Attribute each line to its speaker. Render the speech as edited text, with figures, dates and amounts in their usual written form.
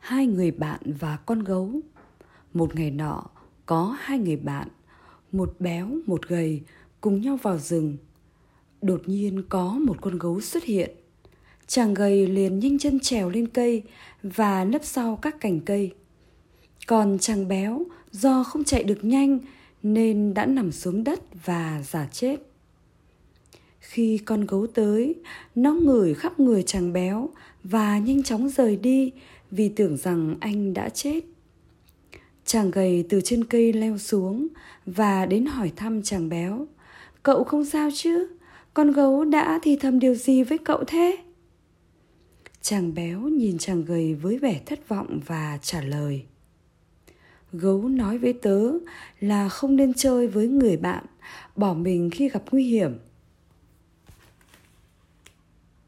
Speaker 1: Hai người bạn và con gấu. Một ngày nọ, có hai người bạn, một béo, một gầy, cùng nhau vào rừng. Đột nhiên có một con gấu xuất hiện. Chàng gầy liền nhanh chân trèo lên cây và nấp sau các cành cây. Còn chàng béo do không chạy được nhanh nên đã nằm xuống đất và giả chết. Khi con gấu tới, nó ngửi khắp người chàng béo và nhanh chóng rời đi vì tưởng rằng anh đã chết. Chàng gầy từ trên cây leo xuống và đến hỏi thăm chàng béo. Cậu không sao chứ? Con gấu đã thì thầm điều gì với cậu thế? Chàng béo nhìn chàng gầy với vẻ thất vọng và trả lời. Gấu nói với tớ là không nên chơi với người bạn, bỏ mình khi gặp nguy hiểm.